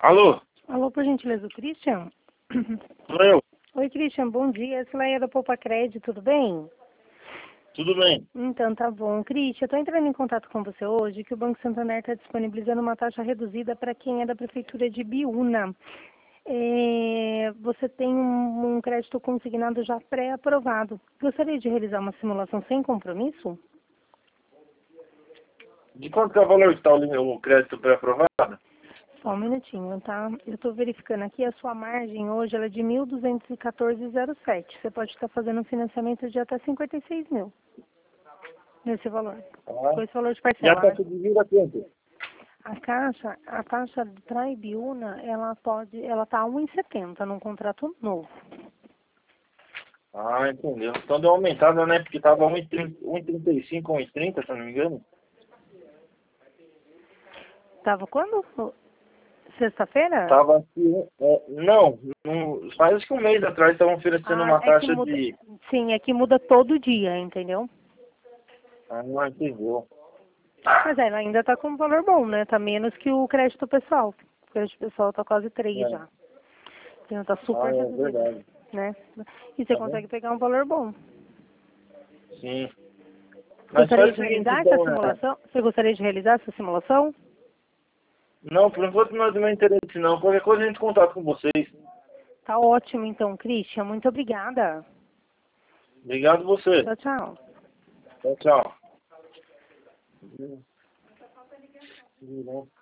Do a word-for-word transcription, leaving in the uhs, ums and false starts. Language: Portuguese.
Alô? Alô, por gentileza, o Christian? Sou eu. Oi, Christian, bom dia. Essa é a da Poupa Crédito, tudo bem? Tudo bem? Então, tá bom. Christian, eu estou entrando em contato com você hoje que o Banco Santander está disponibilizando uma taxa reduzida para quem é da Prefeitura de Biúna. É, você tem um, um crédito consignado já pré-aprovado. Gostaria de realizar uma simulação sem compromisso? De quanto que é o valor que está o crédito pré-aprovado? Só um minutinho, tá? Eu estou verificando aqui, a sua margem hoje ela é de mil duzentos e quatorze vírgula zero sete. Você pode estar fazendo um financiamento de até cinquenta e seis mil nesse valor. Ah. Com esse valor de E a parcela. taxa de juros é quanto? A caixa, a taxa para Ibiúna, ela pode, ela tá a um vírgula setenta num contrato novo. Ah, entendeu. Então deu uma aumentada, né? Porque estava um vírgula trinta e cinco, um vírgula trinta, se eu não me engano. Tava quando? Sexta-feira? Tava aqui, é, não, não, faz acho que um mês atrás estavam oferecendo Ah, uma é que taxa muda. de... Sim, é que muda todo dia, entendeu? Ah, não entendeu. Mas ela ainda tá com um valor bom, né? Tá menos que o crédito pessoal. O crédito pessoal tá quase três É. já. Então tá Ah, super é reduzido, verdade. né? E você Tá bom? consegue pegar um valor bom. Sim. Mas Gostaria faz o de seguinte, realizar essa então, né? simulação? Você gostaria de realizar essa simulação? Não, por enquanto não é do meu interesse, não. Qualquer coisa a gente contato com vocês. Tá ótimo então, Christian. Muito obrigada. Obrigado você. Tchau, tchau. Tchau, tchau.